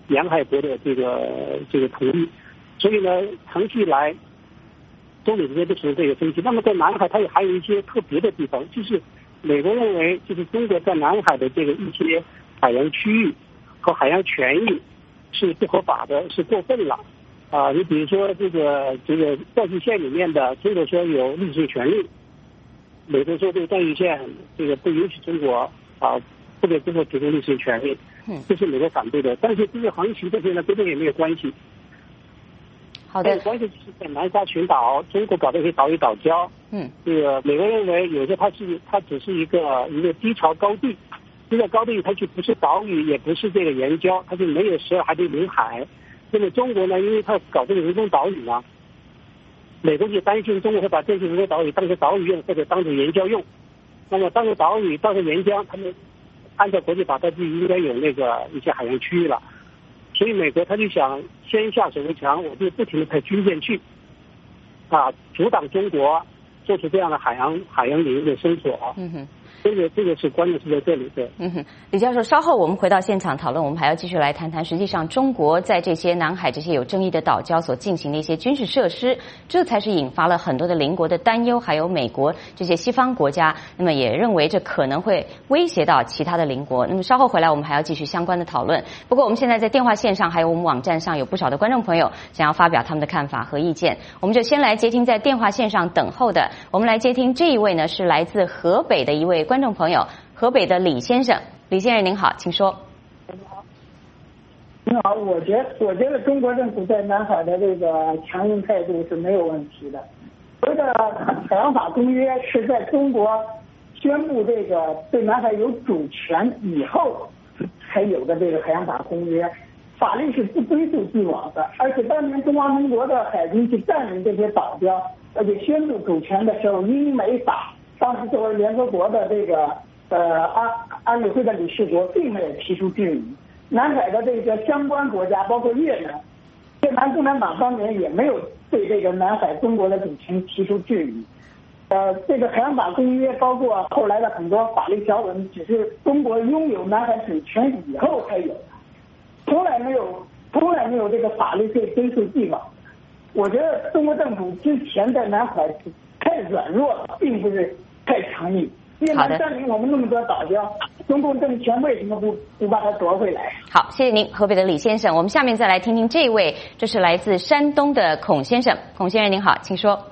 沿海国的这个这个同意。所以呢，长期以来，中美之间都存在这个分歧。那么在南海，它也还有一些特别的地方，就是美国认为，就是中国在南海的这个一些海洋区域和海洋权益是不合法的，是过分了。啊，你比如说这个这个断续线里面的，中国说有历史权利，美国说这个断续线这个不允许中国啊不给中国提供历史权利，这是美国反对的。但是这个航行这些呢，跟这个也没有关系。 好的， 关键就是在南沙群岛，中国搞的一些岛屿岛礁。 嗯， 这个美国认为有些它是它只是一个一个低潮高地，这个高地它就不是岛屿，也不是这个岩礁，它就没有十二海里领海。那么中国呢，因为它搞这个人工岛屿嘛，美国就担心中国会把这些人工岛屿当成岛屿用，或者当成岩礁用。那么当成岛屿、当成岩浆，他们按照国际法，它就应该有那个一些海洋区域了。所以美国他就想先下手为强，我就不停的派军舰去，啊，阻挡中国做出这样的海洋海洋领域的搜索。 嗯哼。 这个这个是关键是在这里的。 嗯哼，李教授，稍后我们回到现场讨论，我们还要继续来谈谈，实际上中国在这些南海这些有争议的岛礁所进行的一些军事设施，这才是引发了很多的邻国的担忧，还有美国这些西方国家，那么也认为这可能会威胁到其他的邻国。那么稍后回来我们还要继续相关的讨论。不过我们现在在电话线上还有我们网站上有不少的观众朋友想要发表他们的看法和意见，我们就先来接听在电话线上等候的，我们来接听这一位呢是来自河北的一位观众朋友，河北的李先生。李先生您好，请说。 你好，我觉得我觉得中国政府在南海的这个强硬态度是没有问题的。所谓的海洋法公约是在中国宣布这个对南海有主权以后才有的这个海洋法公约，法律是不追溯既往的。而且当年中华民国的海军去占领这些岛礁，而且宣布主权的时候，英美法当时作为联合国的这个呃安安理会的理事国，并没有提出质疑。南海的这个相关国家，包括越南，越南共产党当年也没有对这个南海中国的主权提出质疑。呃，这个海洋法公约包括后来的很多法律条文，只是中国拥有南海主权以后才有的，从来没有从来没有这个法律可以追溯既往。我觉得中国政府之前在南海太软弱了，并不是太强硬。越南占领我们那么多岛礁，中共政权为什么不不把它夺回来？ 好，谢谢您，河北的李先生。我们下面再来听听这位，这是来自山东的孔先生。孔先生您好，请说。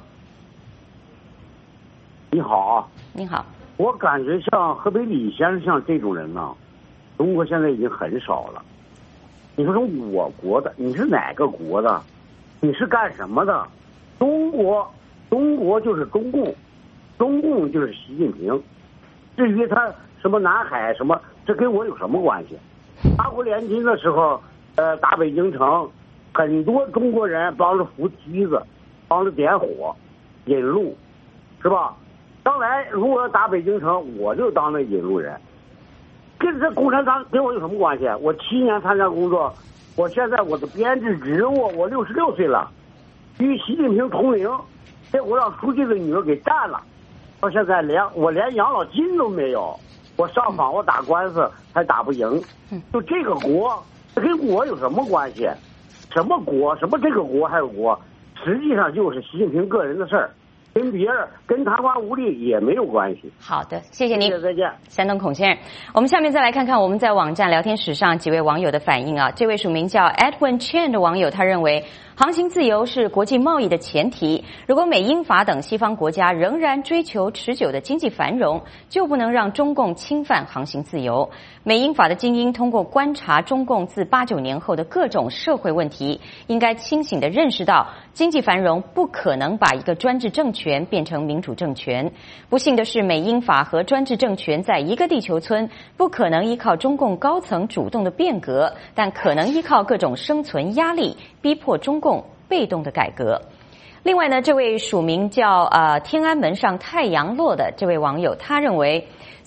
你好啊。 你好。 我感觉像河北李先生像这种人呢，中国现在已经很少了。你说从我国的，你是哪个国的？你是干什么的？中国，中国就是中共，中共就是习近平。至于他什么南海什么，这跟我有什么关系？八国联军的时候，呃，打北京城，很多中国人帮着扶梯子，帮着点火，引路，是吧？将来如果打北京城，我就当那引路人。跟这共产党跟我有什么关系？我七年参加工作，我现在我的编制职务，我六十六岁了，与习近平同龄，结果让书记的女儿给占了。到现在连我连养老金都没有，我上访我打官司还打不赢，就这个国，这跟我有什么关系？什么国？什么这个国还有国？实际上就是习近平个人的事儿，跟别人跟贪官污吏也没有关系。 好的，谢谢您， 谢谢，再见。 山东孔先生，我们下面再来看看我们在网站聊天室上几位网友的反应啊。这位署名叫 Edwin Chen 的网友，他认为航行自由是国际贸易的前提，如果美英法等西方国家仍然追求持久的经济繁荣，就不能让中共侵犯航行自由。美英法的精英通过观察中共自八九年后的各种社会问题，应该清醒地认识到，经济繁荣不可能把一个专制政权变成民主政权。不幸的是，美英法和专制政权在一个地球村，不可能依靠中共高层主动的变革，但可能依靠各种生存压力，逼迫中共被动的改革。另外呢，这位署名叫呃天安门上太阳落的这位网友，他认为，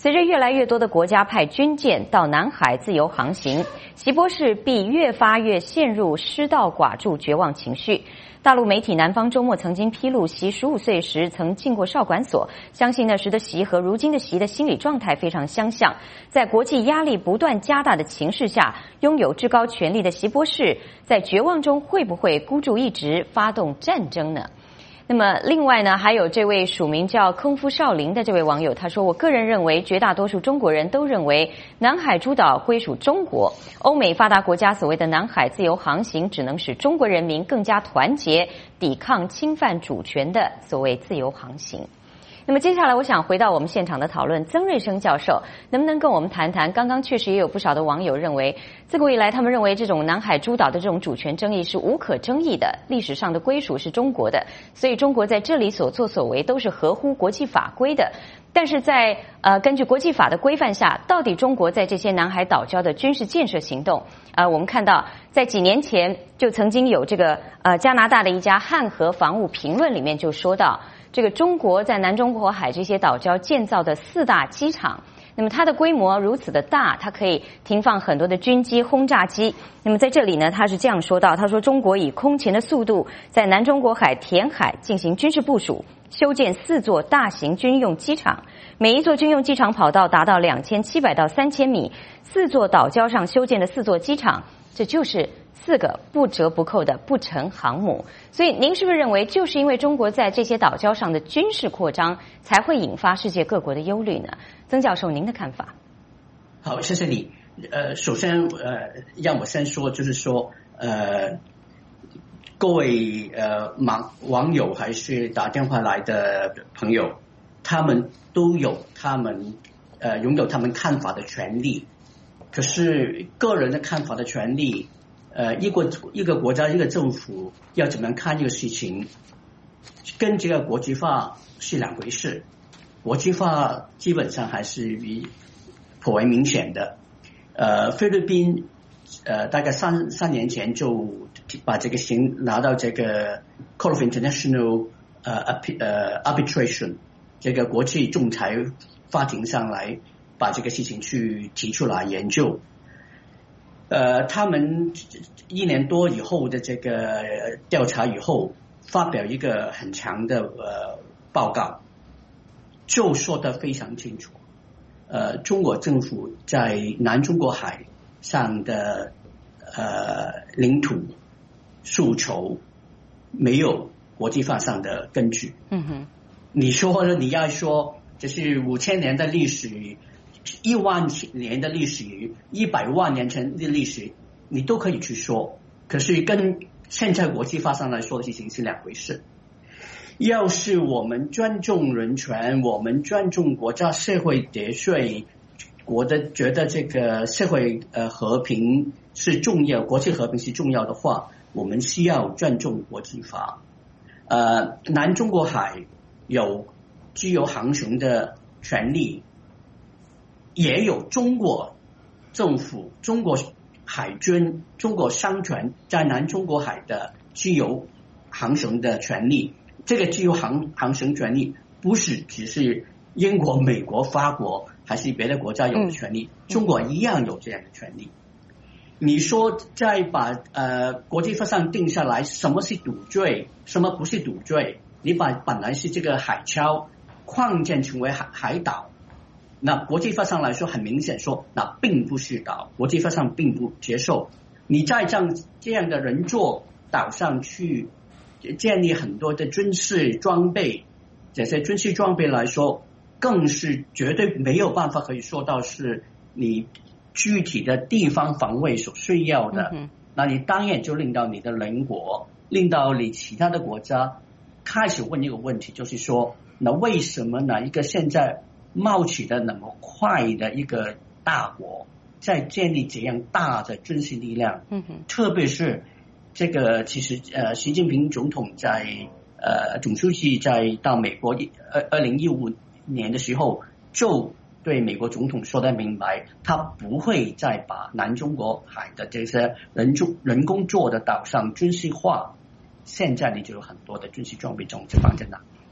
随着越来越多的国家派军舰到南海自由航行，习博士必越发越陷入失道寡助绝望情绪。大陆媒体南方周末曾经披露，习十五岁时曾进过少管所，相信那时的习和如今的习的心理状态非常相像。在国际压力不断加大的情势下，拥有至高权力的习博士在绝望中会不会孤注一掷发动战争呢？那么另外呢，还有这位署名叫空夫少林的这位网友，他说，我个人认为绝大多数中国人都认为南海诸岛归属中国，欧美发达国家所谓的南海自由航行只能使中国人民更加团结，抵抗侵犯主权的所谓自由航行。那么接下来我想回到我们现场的讨论，曾瑞生教授能不能跟我们谈谈，刚刚确实也有不少的网友认为，自古以来他们认为这种南海诸岛的这种主权争议是无可争议的，历史上的归属是中国的，所以中国在这里所作所为都是合乎国际法规的。但是在呃根据国际法的规范下，到底中国在这些南海岛礁的军事建设行动，呃我们看到在几年前就曾经有这个呃加拿大的一家汉和防务评论里面就说到，这个中国在南中国海这些岛礁建造的四大机场，那么它的规模如此的大，它可以停放很多的军机、轰炸机。那么在这里呢，他是这样说到，他说中国以空前的速度在南中国海填海进行军事部署，修建四座大型军用机场，每一座军用机场跑道达到两千七百到三千米，四座岛礁上修建的四座机场，这就是四个不折不扣的不成航母。所以您是不是认为，就是因为中国在这些岛礁上的军事扩张，才会引发世界各国的忧虑呢？曾教授，您的看法？ 好，谢谢你。呃，首先呃，让我先说，就是说呃，各位呃网网友还是打电话来的朋友，他们都有他们呃拥有他们看法的权利。可是个人的看法的权利，呃，一个一个国家一个政府要怎么样看这个事情，跟这个国际法是两回事。国际法基本上还是颇为明显的。呃，菲律宾呃大概三三年前就把这个刑拿到这个 Court of International 呃呃 Arbitration 这个国际仲裁法庭上来，把这个事情去提出来研究。呃，他们一年多以后的这个调查以后，发表一个很长的呃报告，就说得非常清楚。呃，中国政府在南中国海上的呃领土诉求没有国际法上的根据。 嗯哼， 你说你要说这是五千年的历史，一万年的历史，一百万年前的历史，你都可以去说。可是跟现在国际法上来说的事情是两回事。要是我们尊重人权，我们尊重国家社会秩序，国的觉得这个社会呃和平是重要，国际和平是重要的话，我们需要尊重国际法。呃，南中国海有自由航行的权利，也有中国政府、中国海军、中国商船在南中国海的自由航行的权利。这个自由航航行权利不是只是英国、美国、法国还是别的国家有的权利，嗯、中国一样有这样的权利。你说再把呃国际法上定下来什么是赌罪，什么不是赌罪，你把本来是这个海礁扩建成为海海岛，那国际法上来说很明显说那并不是岛，国际法上并不接受。你再让这样的人做岛上去建立很多的军事装备，这些军事装备来说更是绝对没有办法可以说到是你具体的地方防卫所需要的、嗯、那你当然就令到你的邻国，令到你其他的国家开始问一个问题，就是说那为什么哪一个现在冒起的那么快的一个大国在建立这样大的军事力量、嗯、特别是这个其实呃，习近平总统在呃总书记在到美国二二零一五年的时候，就对美国总统说得明白，他不会再把南中国海的这些人工人工做的岛上军事化。现在你就有很多的军事装备种子放在那。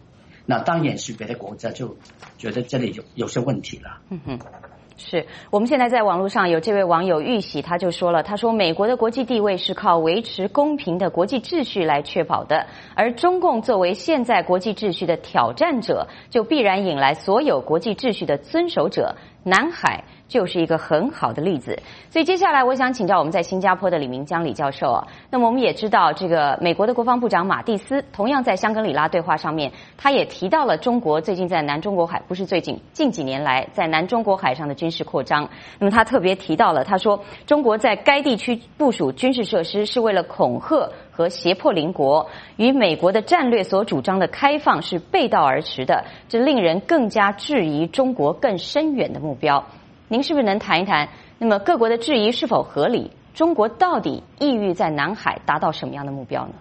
那当然是别的国家就觉得这里有有些问题了。 嗯哼。是我们现在在网络上有这位网友玉玺，他就说了，他说美国的国际地位是靠维持公平的国际秩序来确保的，而中共作为现在国际秩序的挑战者，就必然引来所有国际秩序的遵守者。南海就是一个很好的例子。所以接下来我想请教我们在新加坡的李明江李教授啊。那么我们也知道，这个美国的国防部长马蒂斯同样在香格里拉对话上面，他也提到了中国最近在南中国海，不是最近，近几年来在南中国海上的军事扩张。那么他特别提到了，他说中国在该地区部署军事设施是为了恐吓和胁迫邻国，与美国的战略所主张的开放是背道而驰的，这令人更加质疑中国更深远的目标。您是不是能谈一谈，那么各国的质疑是否合理？中国到底意欲在南海达到什么样的目标呢？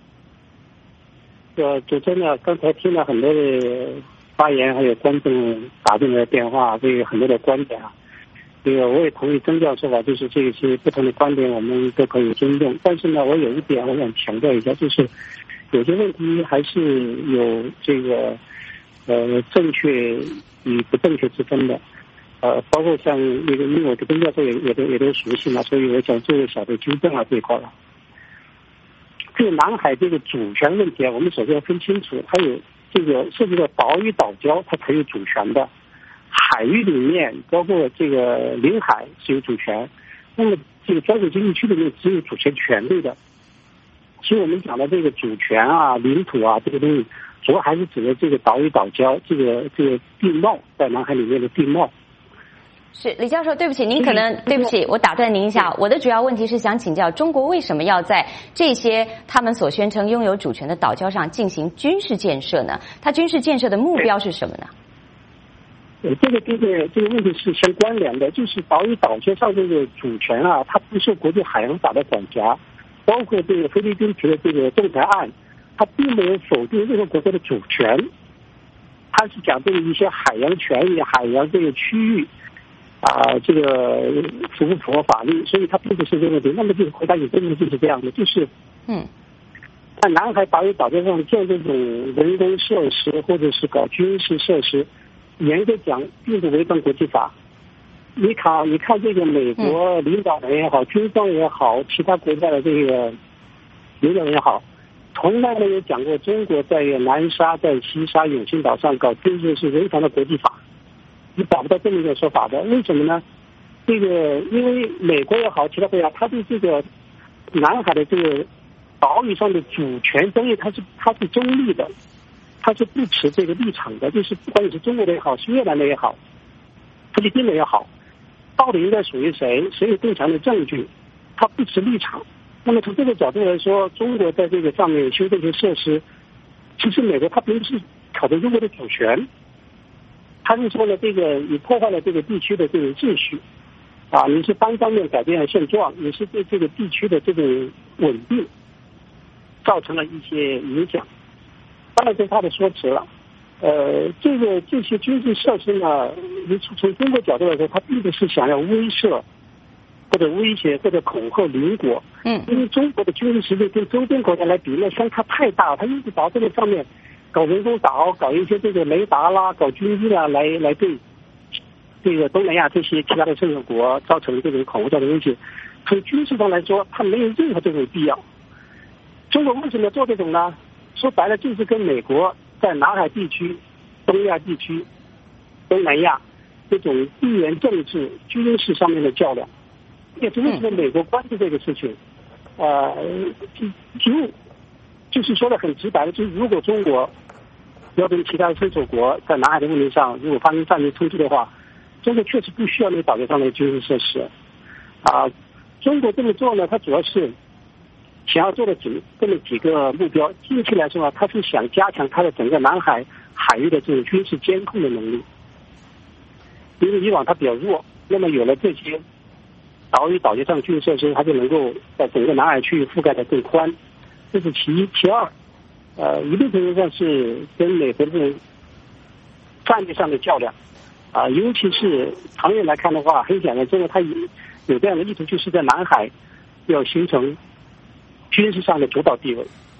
呃，主持人呢，刚才听了很多的发言，还有观众打进来的电话，这个很多的观点啊。这个我也同意曾教授吧，就是这些不同的观点我们都可以尊重。但是呢，我有一点我想强调一下，就是有些问题还是有这个呃正确与不正确之分的。呃，包括像那个，因为我对曾教授也也都也都熟悉嘛，所以我想做个小的纠正啊这一块了。这个南海这个主权问题啊，我们首先要分清楚，它有这个涉及到岛屿岛礁，它才有主权的。海域里面，包括这个领海是有主权，那么这个专属经济区里面只有主权权利的。其实我们讲的这个主权啊、领土啊这个东西，主要还是指的这个岛屿岛礁，这个这个地貌，在南海里面的地貌。 是李教授，对不起，您可能对不起，我打断您一下。我的主要问题是想请教，中国为什么要在这些他们所宣称拥有主权的岛礁上进行军事建设呢？它军事建设的目标是什么呢？ 呃，这个跟这个这个问题是相关联的，就是岛屿岛礁上这个主权啊，它不受国际海洋法的管辖，包括这个菲律宾提的这个仲裁案，它并没有否定任何国家的主权，它是讲这个一些海洋权益、海洋这个区域。啊，这个符不符合法律？所以它并不是这个问题。那么这个回答你真的就是这样的，就是嗯， 在南海岛屿岛礁上建这种人工设施或者是搞军事设施，严格讲并不违反国际法。你看，你看这个美国领导人也好，军方也好，其他国家的这个领导人也好，从来没有讲过中国在南沙、在西沙、永庆岛上搞军事是违反了国际法。你找不到这么一个说法的，为什么呢？这个因为美国也好，其他国家，他对这个南海的这个岛屿上的主权争议，它是它是中立的，它是不持这个立场的。就是不管你是中国的也好，是越南的也好，菲律宾的也好，到底应该属于谁，谁有更强的证据，它不持立场。那么从这个角度来说，中国在这个上面修这些设施，其实美国它并不是考虑中国的主权。他是说呢，这个你破坏了这个地区的这种秩序，啊，你是单方面改变了现状，你是对这个地区的这种稳定造成了一些影响。当然这是他的说辞了。呃，这个这些军事设施呢，你从中国角度来说，他并不是想要威慑或者威胁或者恐吓邻国。 嗯， 因为中国的军事实力跟周边国家来比，那相差太大，他一直到这个上面。搞人工岛，搞一些这个雷达啦，搞军机啦，来来对这个东南亚这些其他的成员国造成这种恐吓的东西。从军事上来说，它没有任何这种必要。中国为什么做这种呢？说白了就是跟美国在南海地区、东亚地区、东南亚这种地缘政治、军事上面的较量。也是为什么美国关注这个事情？呃，就就是说的很直白的，就是如果中国要跟其他的伸手国在南海的问题上，如果发生战略冲突的话，中国确实不需要那个岛礁上的军事设施。啊，中国这么做呢，它主要是想要做的几这么几个目标。近期来说呢，它是想加强它的整个南海海域的这种军事监控的能力，因为以往它比较弱，那么有了这些岛屿岛礁上军事设施，它就能够在整个南海区域覆盖的更宽。这是其一，其二，呃，一定程度上是跟美国这种战略上的较量，啊、呃，尤其是长远来看的话，很显然，中国它有这样的意图，就是在南海要形成军事上的主导地位。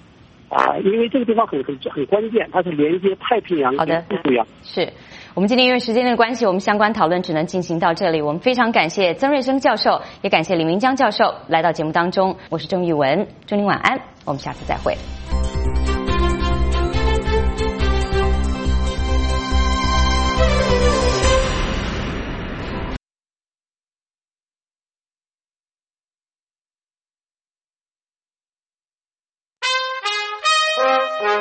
啊，因为这个地方很很很关键，它是连接太平洋跟印度洋。 是我们今天因为时间的关系，我们相关讨论只能进行到这里。我们非常感谢曾瑞生教授，也感谢李明江教授来到节目当中。我是郑玉文，祝您晚安，我们下次再会。